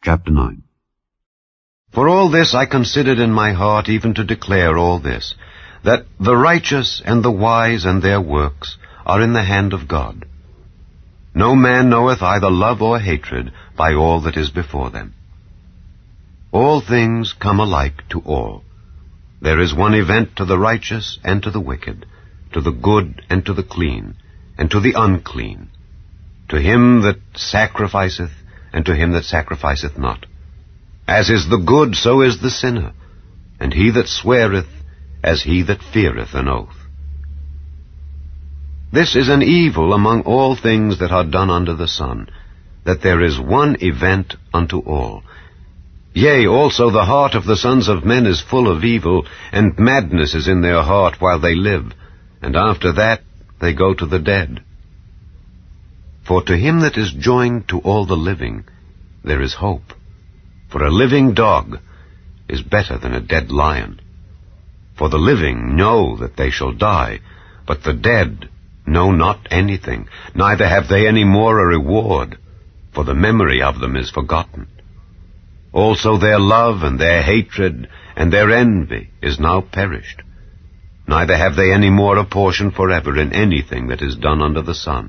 Chapter 9. For all this I considered in my heart even to declare all this, that the righteous and the wise and their works are in the hand of God. No man knoweth either love or hatred by all that is before them. All things come alike to all. There is one event to the righteous and to the wicked, to the good and to the clean, and to the unclean, to him that sacrificeth and to him that sacrificeth not. As is the good, so is the sinner, and he that sweareth, as he that feareth an oath. This is an evil among all things that are done under the sun, that there is one event unto all. Yea, also the heart of the sons of men is full of evil, and madness is in their heart while they live, and after that they go to the dead. For to him that is joined to all the living, there is hope. For a living dog is better than a dead lion. For the living know that they shall die, but the dead know not anything, neither have they any more a reward, for the memory of them is forgotten. Also their love and their hatred and their envy is now perished. Neither have they any more a portion forever in anything that is done under the sun.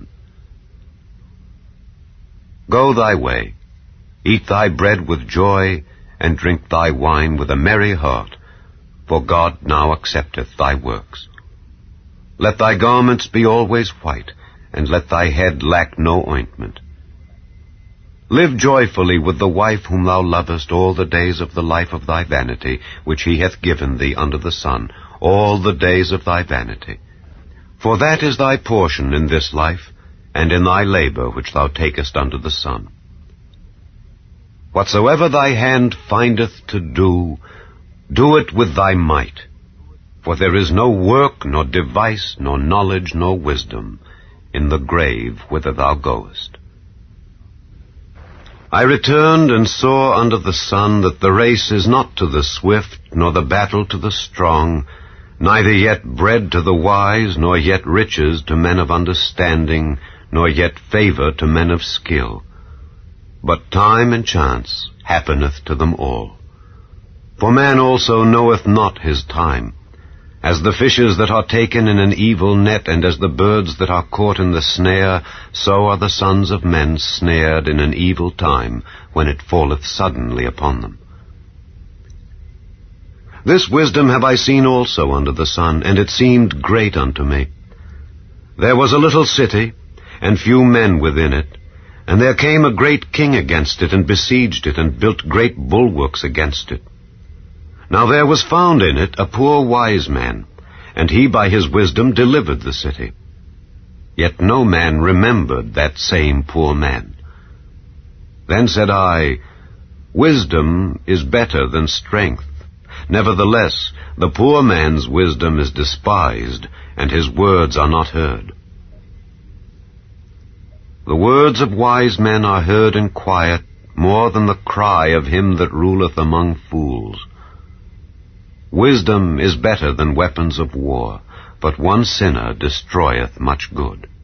Go thy way, eat thy bread with joy, and drink thy wine with a merry heart, for God now accepteth thy works. Let thy garments be always white, and let thy head lack no ointment. Live joyfully with the wife whom thou lovest all the days of the life of thy vanity, which he hath given thee under the sun, all the days of thy vanity. For that is thy portion in this life, and in thy labor which thou takest under the sun. Whatsoever thy hand findeth to do, do it with thy might. For there is no work, nor device, nor knowledge, nor wisdom in the grave whither thou goest. I returned and saw under the sun that the race is not to the swift, nor the battle to the strong, neither yet bread to the wise, nor yet riches to men of understanding, nor yet favor to men of skill. But time and chance happeneth to them all. For man also knoweth not his time. As the fishes that are taken in an evil net, and as the birds that are caught in the snare, so are the sons of men snared in an evil time, when it falleth suddenly upon them. This wisdom have I seen also under the sun, and it seemed great unto me. There was a little city, and few men within it, and there came a great king against it, and besieged it, and built great bulwarks against it. Now there was found in it a poor wise man, and he by his wisdom delivered the city. Yet no man remembered that same poor man. Then said I, Wisdom is better than strength. Nevertheless, the poor man's wisdom is despised, and his words are not heard. The words of wise men are heard in quiet, more than the cry of him that ruleth among fools. Wisdom is better than weapons of war, but one sinner destroyeth much good.